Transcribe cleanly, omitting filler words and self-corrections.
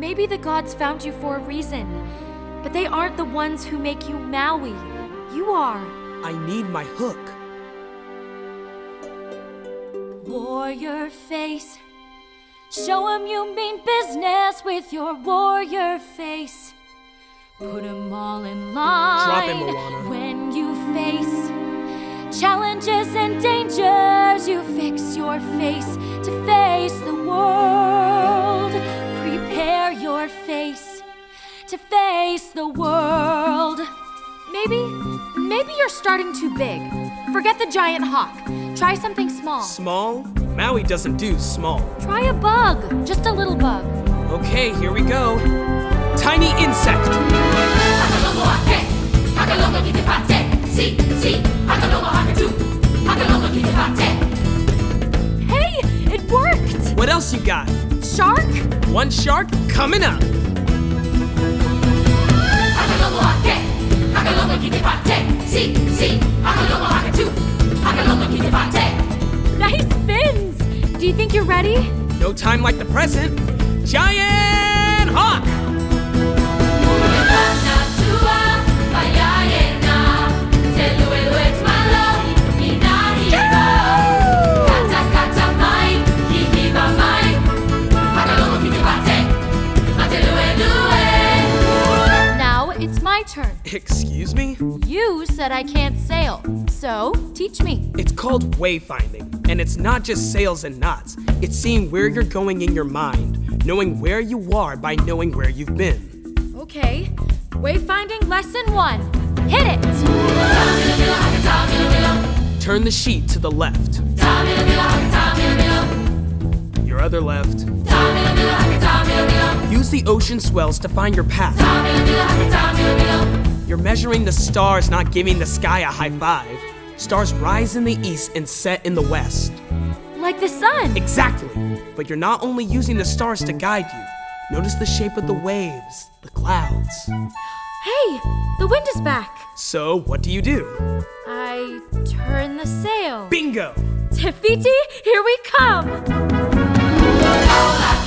Maybe the gods found you for a reason, but they aren't the ones who make you Maui. You are. I need my hook. Warrior face. Show 'em you mean business with your warrior face. Put 'em all in line. Drop it, Moana. When you face challenges and dangers, you fix your face to face the world. Prepare your face to face the world. Maybe you're starting too big. Forget the giant hawk. Try something small. Small? Maui doesn't do small. Try a bug, just a little bug. Okay, here we go. Tiny insect. Hey, it worked! What else you got? Shark? One shark coming up. Nice fins! Do you think you're ready? No time like the present. Giant hawk! Now it's my turn. Excuse me? You said I can't sail, so teach me. It's called wayfinding, and it's not just sails and knots. It's seeing where you're going in your mind, knowing where you are by knowing where you've been. Okay, wayfinding lesson 1. Hit it! Turn the sheet to the left. Your other left. Use the ocean swells to find your path. You're measuring the stars, not giving the sky a high five. Stars rise in the east and set in the west. Like the sun. Exactly. But you're not only using the stars to guide you. Notice the shape of the waves, the clouds. Hey, the wind is back. So, what do? I turn the sail. Bingo! Te Fiti, here we come!